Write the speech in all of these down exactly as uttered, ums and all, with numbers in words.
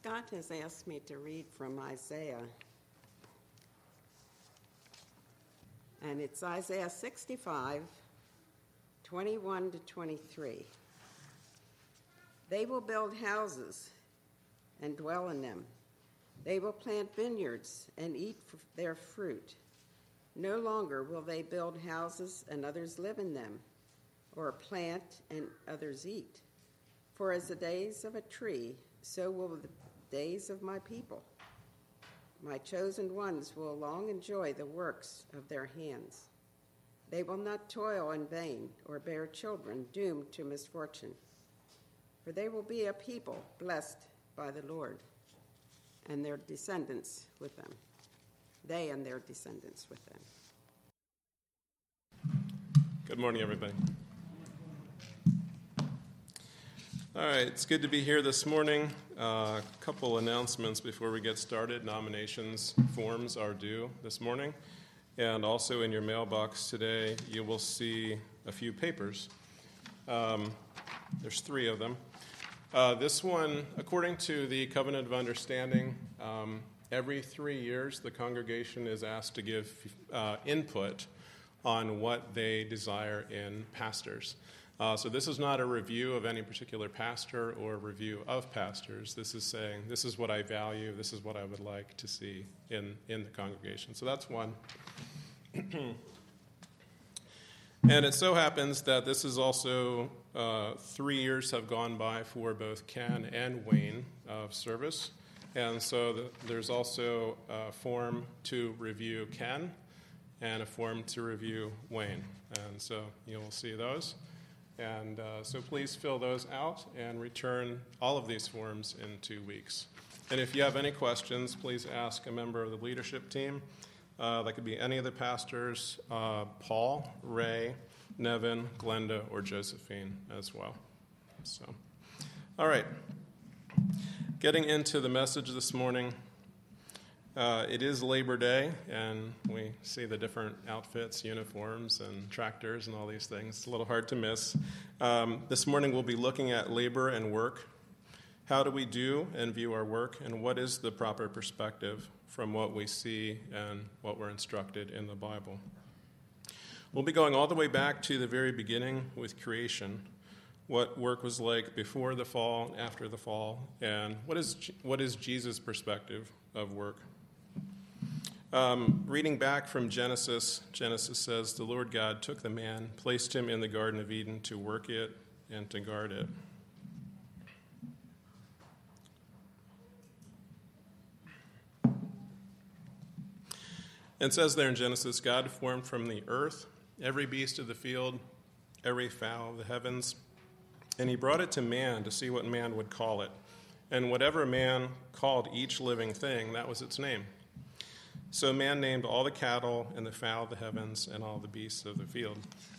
Scott has asked me to read from Isaiah, and it's Isaiah sixty-five, twenty-one to twenty-three. They will build houses and dwell in them. They will plant vineyards and eat their fruit. No longer will they build houses and others live in them, or plant and others eat. For as the days of a tree, so will the days of my people. My chosen ones will long enjoy the works of their hands. They will not toil in vain or bear children doomed to misfortune. For they will be a people blessed by the Lord, and their descendants with them. They and their descendants with them. Good morning, everybody. All right, it's good to be here this morning. A uh, couple announcements before we get started. Nominations forms are due this morning. And also in your mailbox today, you will see a few papers. Um, there's three of them. Uh, this one, according to the Covenant of Understanding, um, every three years the congregation is asked to give uh, input on what they desire in pastors. Uh, so this is not a review of any particular pastor or review of pastors. This is saying, this is what I value, this is what I would like to see in, in the congregation. So that's one. And it so happens that this is also, uh, three years have gone by for both Ken and Wayne of service. And so the, there's also a form to review Ken and a form to review Wayne. And so you will see those. And uh, so please fill those out and return all of these forms in two weeks. And if you have any questions, please ask a member of the leadership team. Uh, that could be any of the pastors, uh, Paul, Ray, Nevin, Glenda, or Josephine as well. So, all right. Getting into the message this morning. Uh, it is Labor Day, and we see the different outfits, uniforms, and tractors, and all these things. It's a little hard to miss. Um, this morning we'll be looking at labor and work. How do we do and view our work, and what is the proper perspective from what we see and what we're instructed in the Bible? We'll be going all the way back to the very beginning with creation, what work was like before the fall, after the fall, and what is what is Jesus' perspective of work. Um, reading back from Genesis, Genesis says, the Lord God took the man, placed him in the Garden of Eden to work it and to guard it. It says there in Genesis, God formed from the earth every beast of the field, every fowl of the heavens, and he brought it to man to see what man would call it. And whatever man called each living thing, that was its name. So man named all the cattle and the fowl of the heavens and all the beasts of the field.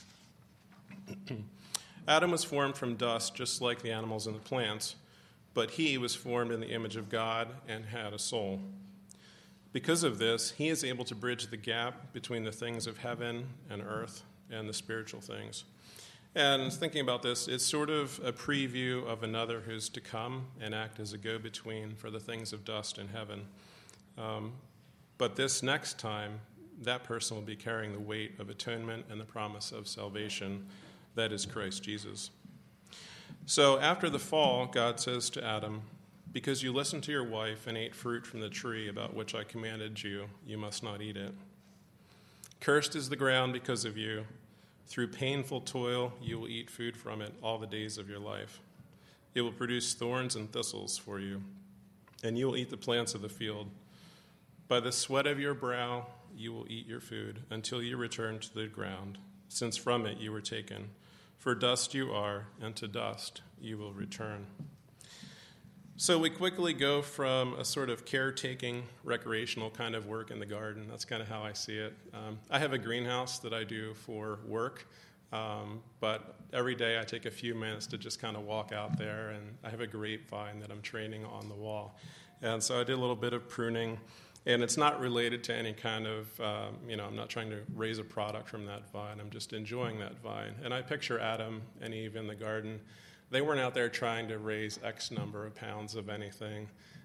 Adam was formed from dust, just like the animals and the plants, but he was formed in the image of God and had a soul. Because of this, he is able to bridge the gap between the things of heaven and earth and the spiritual things. And thinking about this, it's sort of a preview of another who's to come and act as a go-between for the things of dust in heaven. Um, But this next time, that person will be carrying the weight of atonement and the promise of salvation, that is Christ Jesus. So after the fall, God says to Adam, because you listened to your wife and ate fruit from the tree about which I commanded you, you must not eat it. Cursed is the ground because of you. Through painful toil, you will eat food from it all the days of your life. It will produce thorns and thistles for you, and you will eat the plants of the field. By the sweat of your brow you will eat your food until you return to the ground, since from it you were taken. For dust you are, and to dust you will return. So we quickly go from a sort of caretaking, recreational kind of work in the garden. That's kind of how I see it. Um, I have a greenhouse that I do for work, um, but every day I take a few minutes to just kind of walk out there, and I have a grapevine that I'm training on the wall. And so I did a little bit of pruning. And it's not related to any kind of, um, you know, I'm not trying to raise a product from that vine. I'm just enjoying that vine. And I picture Adam and Eve in the garden. They weren't out there trying to raise X number of pounds of anything.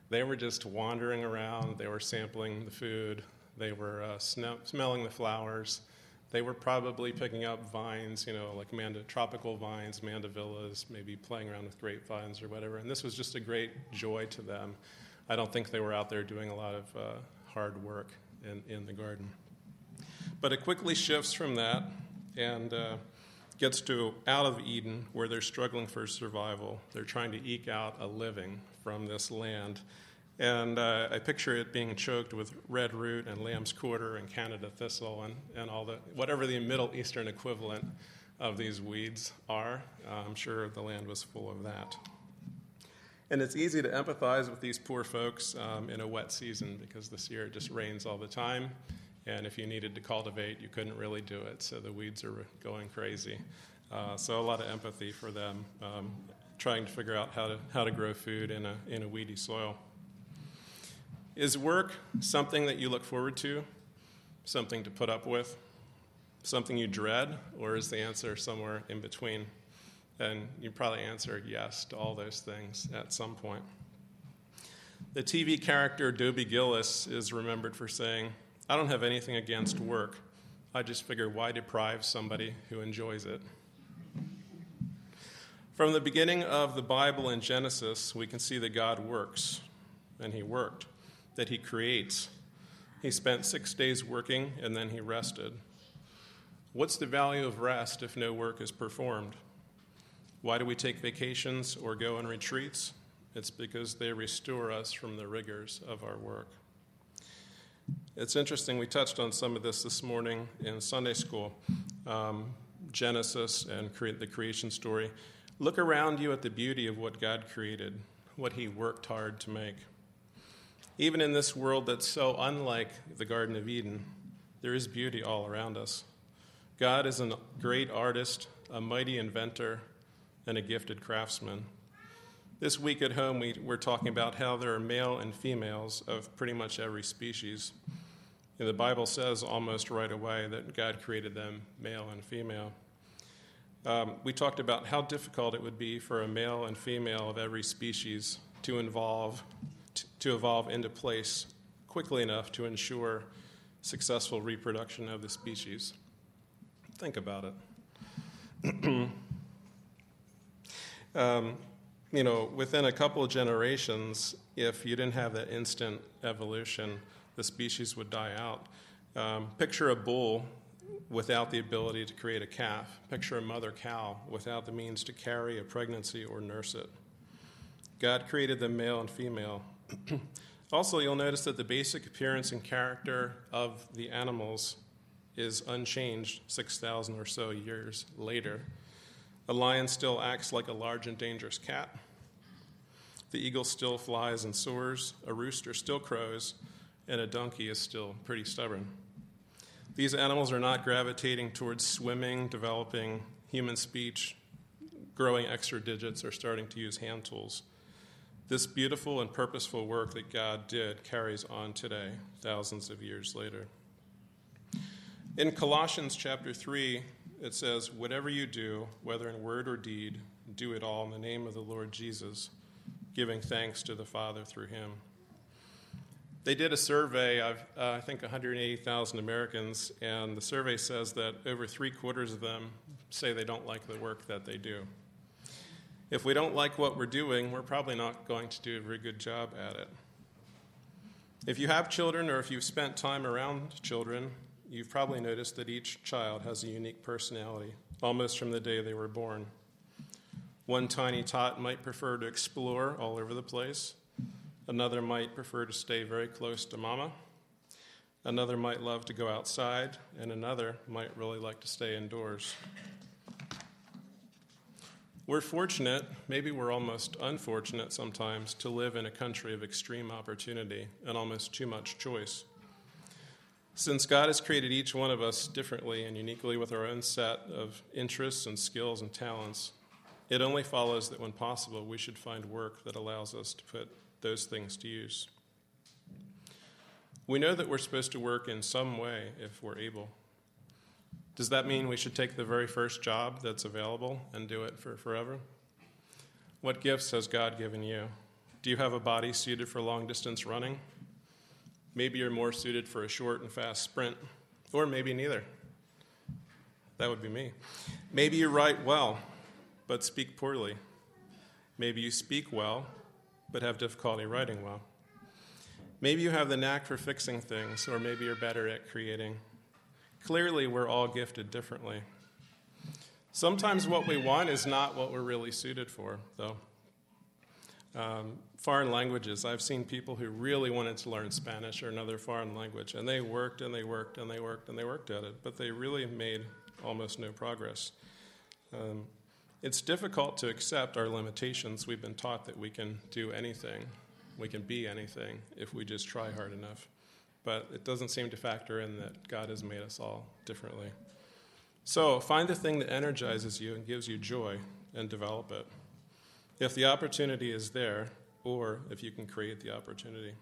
They were just wandering around. They were sampling the food. They were uh, sn- smelling the flowers. They were probably picking up vines, you know, like manda- tropical vines, mandavillas, maybe playing around with grapevines or whatever. And this was just a great joy to them. I don't think they were out there doing a lot of uh, hard work in, in the garden. But it quickly shifts from that and uh, gets to out of Eden, where they're struggling for survival. They're trying to eke out a living from this land. And uh, I picture it being choked with red root and lamb's quarter and Canada thistle and, and all the, whatever the Middle Eastern equivalent of these weeds are. Uh, I'm sure the land was full of that. And it's easy to empathize with these poor folks um, in a wet season, because this year it just rains all the time. And if you needed to cultivate, you couldn't really do it. So the weeds are going crazy. Uh, so a lot of empathy for them, um, trying to figure out how to how to grow food in a in a weedy soil. Is work something that you look forward to, something to put up with, something you dread, or is the answer somewhere in between? And you probably answer yes to all those things at some point. The T V character Dobie Gillis is remembered for saying, "I don't have anything against work. I just figure, why deprive somebody who enjoys it?" From the beginning of the Bible in Genesis, we can see that God works, and he worked, that he creates. He spent six days working, and then he rested. What's the value of rest if no work is performed? Why do we take vacations or go on retreats? It's because they restore us from the rigors of our work. It's interesting, we touched on some of this this morning in Sunday school, um, Genesis and cre- the creation story. Look around you at the beauty of what God created, what he worked hard to make. Even in this world that's so unlike the Garden of Eden, there is beauty all around us. God is a great artist, a mighty inventor, and a gifted craftsman. This week at home, we, we're talking about how there are male and females of pretty much every species. And the Bible says almost right away that God created them male and female. Um, we talked about how difficult it would be for a male and female of every species to evolve, to, to evolve into place quickly enough to ensure successful reproduction of the species. Think about it. um, you know, within a couple of generations, if you didn't have that instant evolution, the species would die out. Um, picture a bull without the ability to create a calf. Picture a mother cow without the means to carry a pregnancy or nurse it. God created them male and female. Also, you'll notice that the basic appearance and character of the animals is unchanged six thousand or so years later. A lion still acts like a large and dangerous cat. The eagle still flies and soars. A rooster still crows. And a donkey is still pretty stubborn. These animals are not gravitating towards swimming, developing human speech, growing extra digits, or starting to use hand tools. This beautiful and purposeful work that God did carries on today, thousands of years later. In Colossians chapter three, it says, "Whatever you do, whether in word or deed, do it all in the name of the Lord Jesus, giving thanks to the Father through him." They did a survey of, uh, I think, one hundred eighty thousand Americans, and the survey says that over three quarters of them say they don't like the work that they do. If we don't like what we're doing, we're probably not going to do a very good job at it. If you have children, or if you've spent time around children, you've probably noticed that each child has a unique personality, almost from the day they were born. One tiny tot might prefer to explore all over the place. Another might prefer to stay very close to mama. Another might love to go outside, and another might really like to stay indoors. We're fortunate, maybe we're almost unfortunate sometimes, to live in a country of extreme opportunity and almost too much choice. Since God has created each one of us differently and uniquely with our own set of interests and skills and talents, it only follows that when possible, we should find work that allows us to put those things to use. We know that we're supposed to work in some way if we're able. Does that mean we should take the very first job that's available and do it for forever? What gifts has God given you? Do you have a body suited for long-distance running? Maybe you're more suited for a short and fast sprint, or maybe neither. That would be me. Maybe you write well, but speak poorly. Maybe you speak well, but have difficulty writing well. Maybe you have the knack for fixing things, or maybe you're better at creating. Clearly, we're all gifted differently. Sometimes what we want is not what we're really suited for, though. Um, foreign languages, I've seen people who really wanted to learn Spanish or another foreign language, and they worked and they worked and they worked and they worked at it, but they really made almost no progress. Um, it's difficult to accept our limitations. We've been taught that we can do anything, we can be anything if we just try hard enough. But it doesn't seem to factor in that God has made us all differently. So find the thing that energizes you and gives you joy and develop it. If the opportunity is there, or if you can create the opportunity.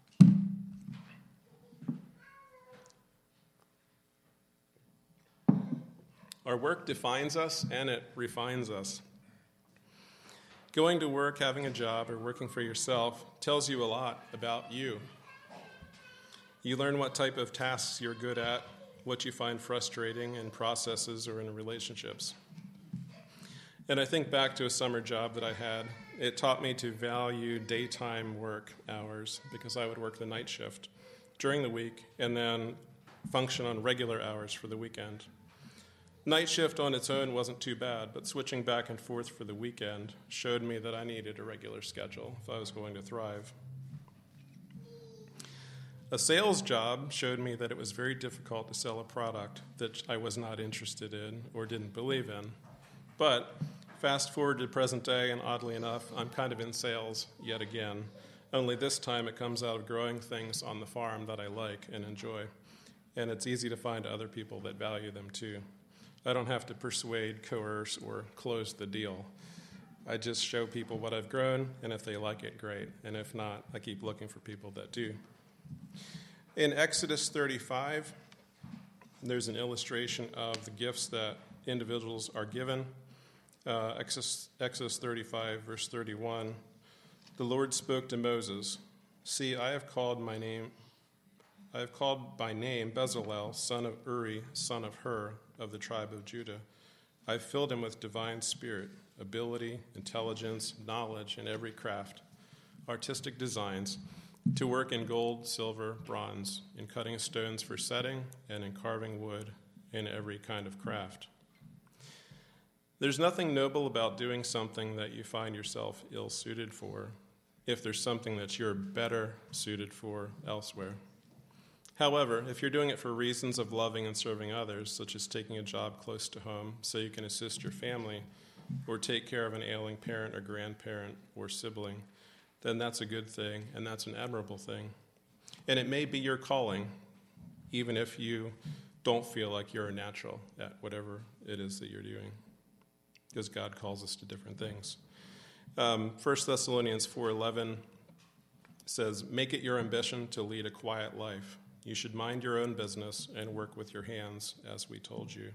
Our work defines us and it refines us. Going to work, having a job, or working for yourself tells you a lot about you. You learn what type of tasks you're good at, what you find frustrating in processes or in relationships. And I think back to a summer job that I had. It taught me to value daytime work hours because I would work the night shift during the week and then function on regular hours for the weekend. Night shift on its own wasn't too bad, but switching back and forth for the weekend showed me that I needed a regular schedule if I was going to thrive. A sales job showed me that it was very difficult to sell a product that I was not interested in or didn't believe in. But fast forward to present day, and oddly enough, I'm kind of in sales yet again. Only this time it comes out of growing things on the farm that I like and enjoy. And it's easy to find other people that value them too. I don't have to persuade, coerce, or close the deal. I just show people what I've grown, and if they like it, great. And if not, I keep looking for people that do. In Exodus thirty-five, there's an illustration of the gifts that individuals are given. Uh, Exodus, Exodus thirty-five, verse thirty-one, the Lord spoke to Moses, "See, I have called my name, I have called by name Bezalel, son of Uri, son of Hur, of the tribe of Judah. I've filled him with divine spirit, ability, intelligence, knowledge, and every craft, artistic designs, to work in gold, silver, bronze, in cutting stones for setting, and in carving wood, in every kind of craft." There's nothing noble about doing something that you find yourself ill-suited for, if there's something that you're better suited for elsewhere. However, if you're doing it for reasons of loving and serving others, such as taking a job close to home so you can assist your family, or take care of an ailing parent or grandparent or sibling, then that's a good thing, and that's an admirable thing. And it may be your calling, even if you don't feel like you're a natural at whatever it is that you're doing, because God calls us to different things. Um, First Thessalonians four eleven says, "Make it your ambition to lead a quiet life. You should mind your own business and work with your hands, as we told you."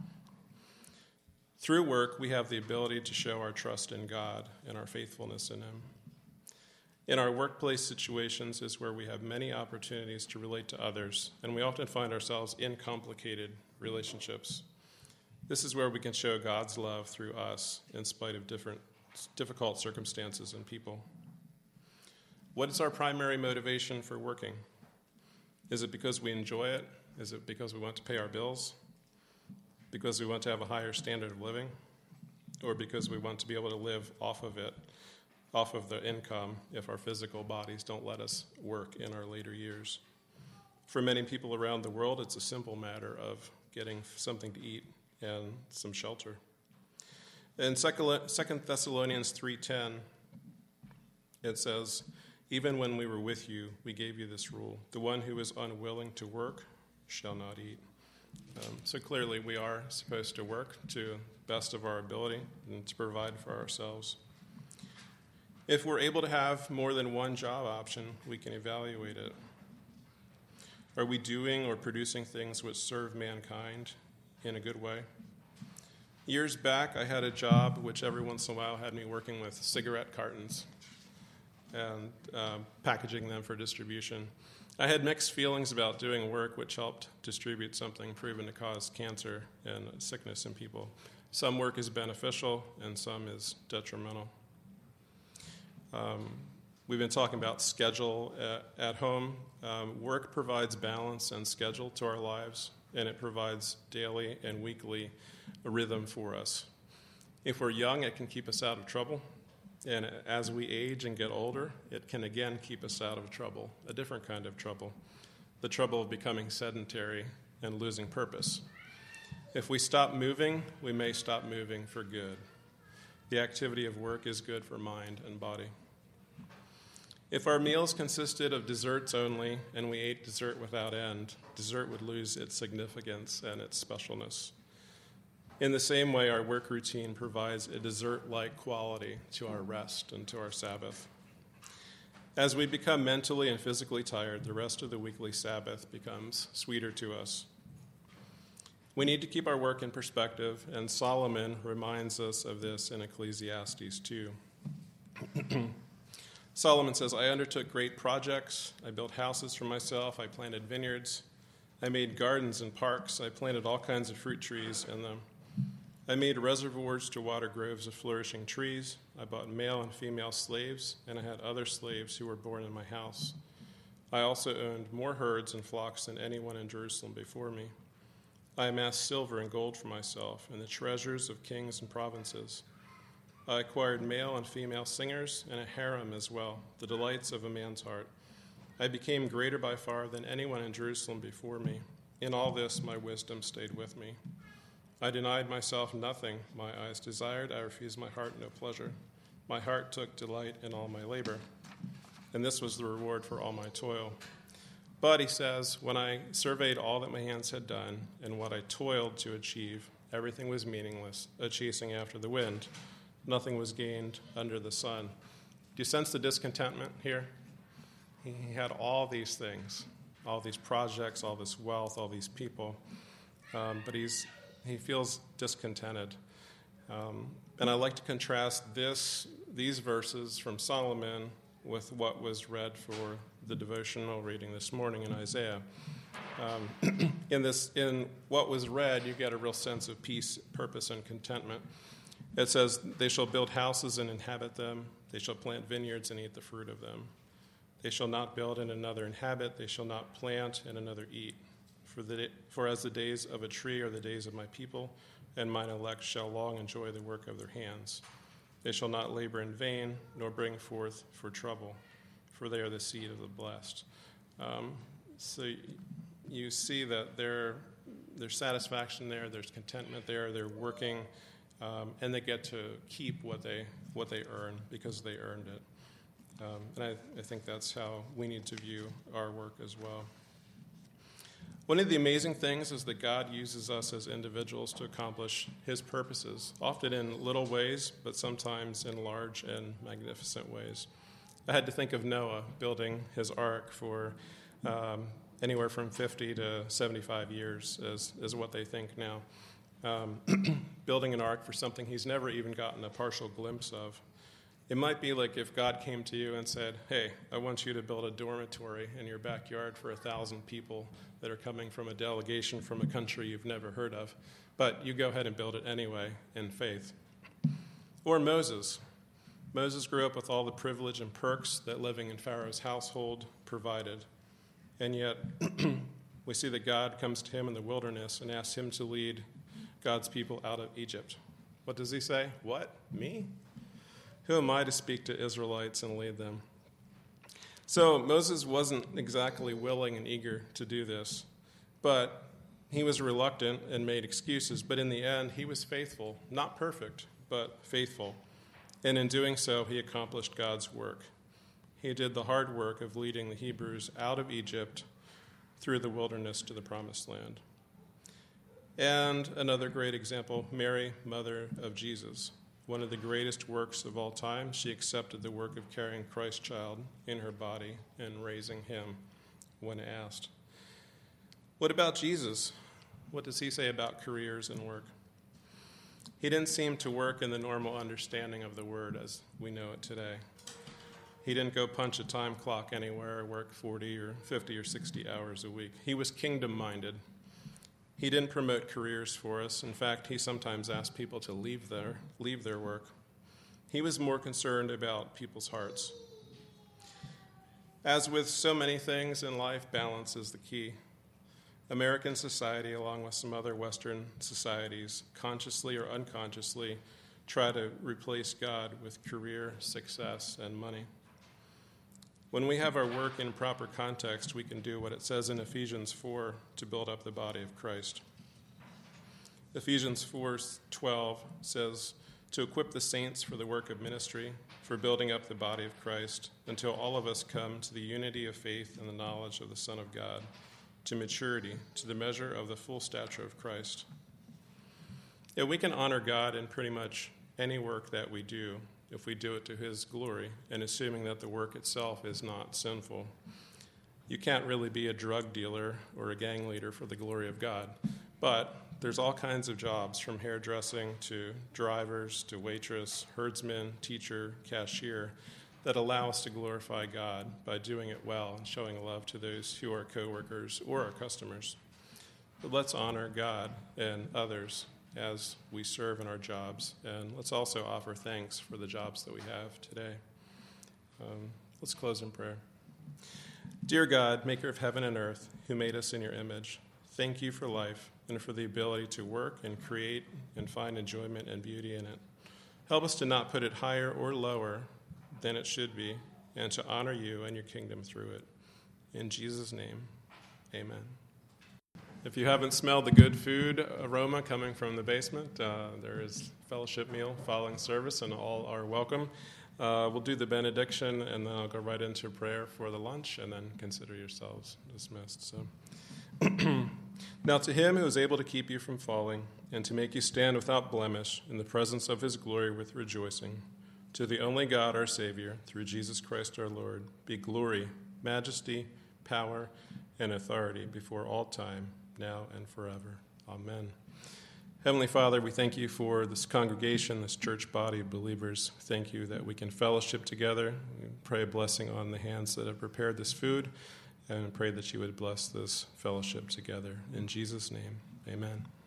Through work, we have the ability to show our trust in God and our faithfulness in Him. In our workplace situations is where we have many opportunities to relate to others, and we often find ourselves in complicated relationships. This is where we can show God's love through us in spite of different difficult circumstances and people. What is our primary motivation for working? Is it because we enjoy it? Is it because we want to pay our bills? Because we want to have a higher standard of living? Or because we want to be able to live off of it, off of the income, if our physical bodies don't let us work in our later years? For many people around the world, it's a simple matter of getting something to eat and some shelter. In Second Thessalonians three ten, it says, "Even when we were with you, we gave you this rule. The one who is unwilling to work shall not eat." Um, so clearly we are supposed to work to the best of our ability and to provide for ourselves. If we're able to have more than one job option, we can evaluate it. Are we doing or producing things which serve mankind in a good way? Years back, I had a job which every once in a while had me working with cigarette cartons. and um, packaging them for distribution. I had mixed feelings about doing work which helped distribute something proven to cause cancer and sickness in people. Some work is beneficial and some is detrimental. Um, we've been talking about schedule at, at home. Um, work provides balance and schedule to our lives, and it provides daily and weekly a rhythm for us. If we're young, it can keep us out of trouble. And as we age and get older, it can again keep us out of trouble, a different kind of trouble, the trouble of becoming sedentary and losing purpose. If we stop moving, we may stop moving for good. The activity of work is good for mind and body. If our meals consisted of desserts only and we ate dessert without end, dessert would lose its significance and its specialness. In the same way, our work routine provides a dessert-like quality to our rest and to our Sabbath. As we become mentally and physically tired, the rest of the weekly Sabbath becomes sweeter to us. We need to keep our work in perspective, and Solomon reminds us of this in Ecclesiastes two. Solomon says, I undertook great projects. I built houses for myself. I planted vineyards. I made gardens and parks. I planted all kinds of fruit trees in them. I made reservoirs to water groves of flourishing trees. I bought male and female slaves, and I had other slaves who were born in my house. I also owned more herds and flocks than anyone in Jerusalem before me. I amassed silver and gold for myself and the treasures of kings and provinces. I acquired male and female singers and a harem as well, the delights of a man's heart. I became greater by far than anyone in Jerusalem before me. In all this, my wisdom stayed with me. I denied myself nothing my eyes desired. I refused my heart no pleasure. My heart took delight in all my labor, and this was the reward for all my toil. But, he says, when I surveyed all that my hands had done and what I toiled to achieve, everything was meaningless, a chasing after the wind. Nothing was gained under the sun. Do you sense the discontentment here? He had all these things, all these projects, all this wealth, all these people, um, but he's he feels discontented. Um, and I like to contrast this these verses from Solomon with what was read for the devotional reading this morning in Isaiah. Um, in this, in what was read, you get a real sense of peace, purpose, and contentment. It says, they shall build houses and inhabit them. They shall plant vineyards and eat the fruit of them. They shall not build and another inhabit. They shall not plant and another eat. For, the, for as the days of a tree are the days of my people, and mine elect shall long enjoy the work of their hands. They shall not labor in vain, nor bring forth for trouble, for they are the seed of the blessed. Um, so you see that there, there's satisfaction there, there's contentment there, they're working, um, and they get to keep what they what they earn because they earned it. Um, and I, I think that's how we need to view our work as well. One of the amazing things is that God uses us as individuals to accomplish his purposes, often in little ways, but sometimes in large and magnificent ways. I had to think of Noah building his ark for um, anywhere from fifty to seventy-five years is, is what they think now. Um, building an ark for something he's never even gotten a partial glimpse of. It might be like if God came to you and said, hey, I want you to build a dormitory in your backyard for a thousand people that are coming from a delegation from a country you've never heard of, but you go ahead and build it anyway in faith. Or Moses. Moses grew up with all the privilege and perks that living in Pharaoh's household provided, and yet we see that God comes to him in the wilderness and asks him to lead God's people out of Egypt. What does he say? What? Me? Who am I to speak to Israelites and lead them? So Moses wasn't exactly willing and eager to do this, but he was reluctant and made excuses. But in the end, he was faithful, not perfect, but faithful. And in doing so, he accomplished God's work. He did the hard work of leading the Hebrews out of Egypt through the wilderness to the promised land. And another great example, Mary, mother of Jesus. One of the greatest works of all time, she accepted the work of carrying Christ's child in her body and raising him when asked. What about Jesus? What does he say about careers and work? He didn't seem to work in the normal understanding of the word as we know it today. He didn't go punch a time clock anywhere or work forty or fifty or sixty hours a week. He was kingdom-minded. He didn't promote careers for us. In fact, he sometimes asked people to leave their, leave their work. He was more concerned about people's hearts. As with so many things in life, balance is the key. American society, along with some other Western societies, consciously or unconsciously, try to replace God with career, success, and money. When we have our work in proper context, we can do what it says in Ephesians four to build up the body of Christ. Ephesians four twelve says, to equip the saints for the work of ministry, for building up the body of Christ, until all of us come to the unity of faith and the knowledge of the Son of God, to maturity, to the measure of the full stature of Christ. Yeah, we can honor God in pretty much any work that we do if we do it to his glory, and assuming that the work itself is not sinful. You can't really be a drug dealer or a gang leader for the glory of God, but there's all kinds of jobs, from hairdressing to drivers to waitress, herdsman, teacher, cashier, that allow us to glorify God by doing it well and showing love to those who are coworkers or our customers. But let's honor God and others as we serve in our jobs, and let's also offer thanks for the jobs that we have today. Um, let's close in prayer. Dear God, maker of heaven and earth, who made us in your image, thank you for life and for the ability to work and create and find enjoyment and beauty in it. Help us to not put it higher or lower than it should be, and to honor you and your kingdom through it. In Jesus' name, amen. If you haven't smelled the good food aroma coming from the basement, uh, there is fellowship meal following service, and all are welcome. Uh, we'll do the benediction, and then I'll go right into prayer for the lunch, and then consider yourselves dismissed. So, now to him who is able to keep you from falling, and to make you stand without blemish in the presence of his glory with rejoicing, to the only God, our Savior, through Jesus Christ our Lord, be glory, majesty, power, and authority before all time, now and forever. Amen. Heavenly Father, we thank you for this congregation, this church body of believers. Thank you that we can fellowship together. We pray a blessing on the hands that have prepared this food, and pray that you would bless this fellowship together. In Jesus' name, amen.